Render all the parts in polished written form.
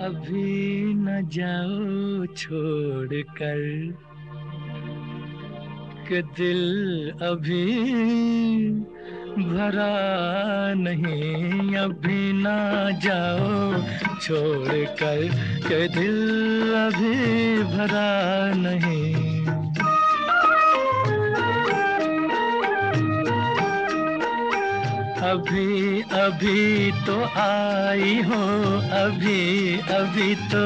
अभी न जाओ छोड़ कर कि दिल अभी भरा नहीं। अभी न जाओ छोड़ कर कि दिल अभी भरा नहीं। अभी अभी तो आई हो, अभी अभी तो,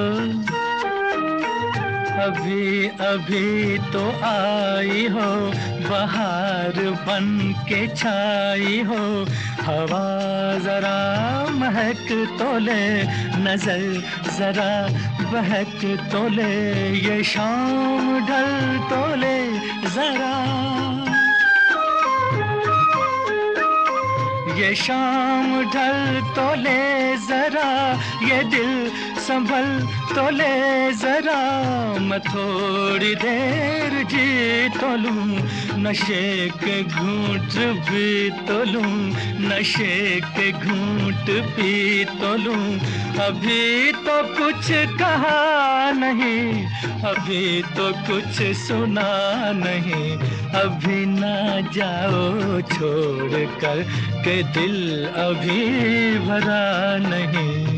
अभी अभी तो आई हो, बहार बन के छाई हो। हवा जरा महक तो ले, नजर जरा बहक तो ले, ये शाम ढल तो ले जरा, ये शाम ढल तो ले जरा, ये दिल संभल तो ले जरा। मैं थोड़ी देर जी तो लूं, नशे के घूंट भी तो लूं, नशे के घूंट पी तो लूं। अभी तो कुछ कहा नहीं, अभी तो कुछ सुना नहीं। अभी ना जाओ छोड़ कर के दिल अभी भरा नहीं।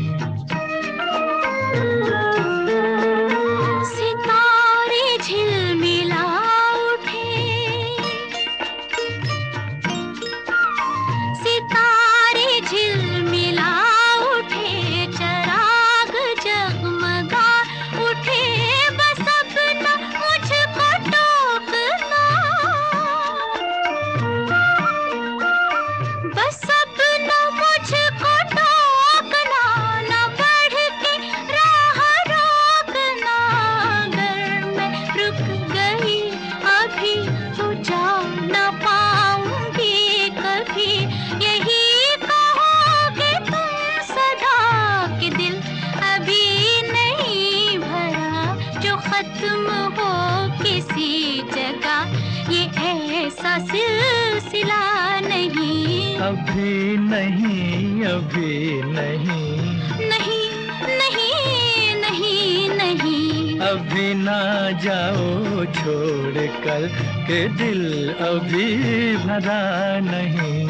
सितारे झिलमिला उठे, सितारे झिलमिला उठे, चराग जगमगा उठे। बस अपना मुझको टोकना, बस अपना मुझको टोकना, न बढ़ के राह रोकना। अगर मैं रुक गई अभी तो जा न पाऊंगी कभी। यही कहोगे तुम सदा कि दिल अभी नहीं भरा, जो खत्म हो किसी जगह ये ऐसा सिलसिला नहीं। अभी नहीं, अभी नहीं, नहीं नहीं नहीं नहीं। अभी ना जाओ छोड़ कर के दिल अभी भरा नहीं।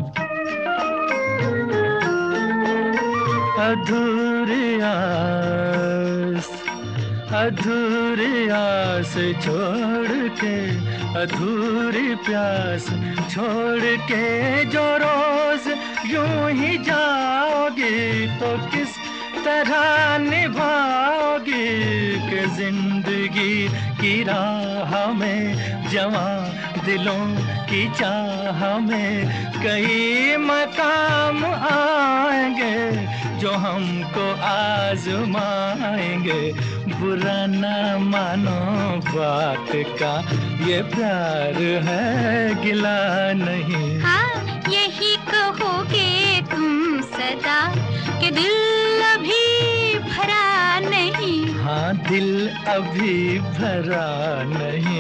अधूरी आस, अधूरी आस छोड़ के, अधूरी प्यास छोड़ के जो रोज यूं ही जाओगी तो किस तरह निभाओगी। कि जिंदगी की राह में जवां दिलों की चाह में कई मकाम आएंगे जो हमको आजमाएंगे। बुरा ना मानो बात का, ये प्यार है गिला नहीं। हाँ यही कहोगे तुम सदा कि दिल अभी भरा नहीं। हाँ दिल अभी भरा नहीं।